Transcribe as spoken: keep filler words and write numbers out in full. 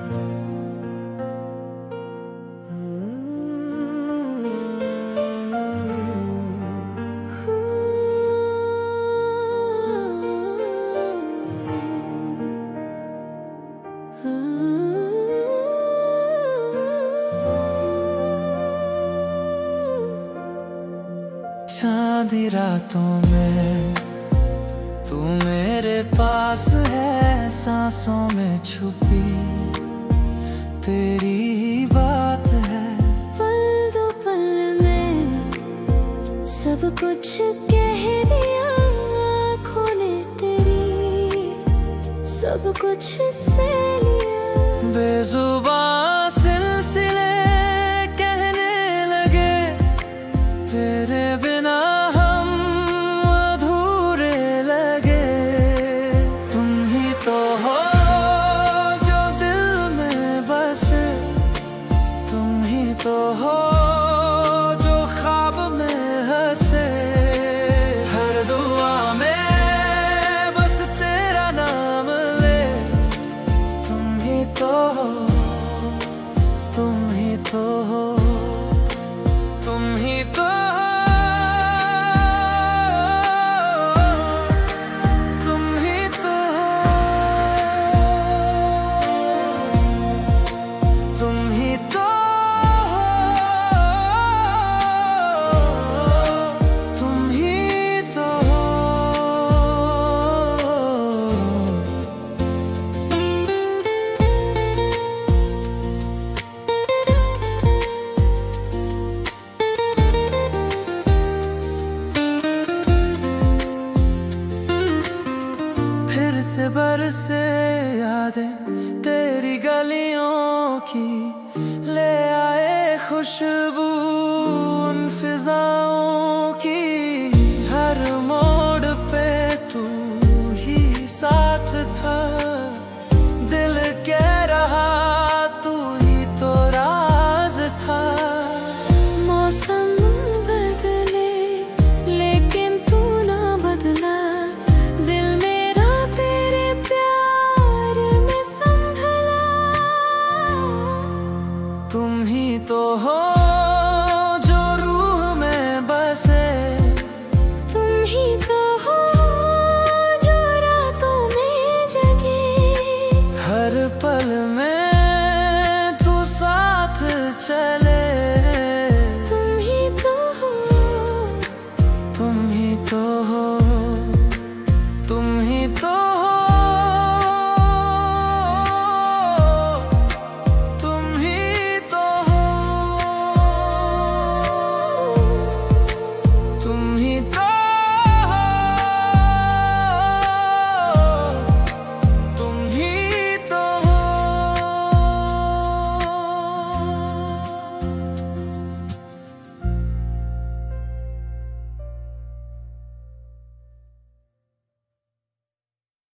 चांदी रातों में तू मेरे पास है, सांसों में छुपी तेरी ही बात है। पल दो पल में सब कुछ कह दिया, आँखों ने तेरी सब कुछ से लिया। बेजुबान सिलसिले कहने लगे, तेरे बिना हम अधूरे लगे। तुम ही तो हो जो दिल में बसे, तुम ही तो हो जो ख्वाब में हंसे। हर दुआ में बस तेरा नाम ले, तुम ही तो हो, तुम ही तो हो, तुम ही तो हो, तुम ही तो हो, तुम ही तो हो, तुम ही तो हो। फिर से बरसे यादें तेरी गलियों की, ले आए खुशबू उन फिजाओं की। हर मोड़ पे तू ही साथ था, दिल कह रहा तू ही तो राज था। मौसम बदले लेकिन तू ना बदला, दिल मेरा तेरे प्यार में संभला। तुम ही तो हो जो रूह में बसे, तुम ही तो हो जो रातों में जगे। हर पल में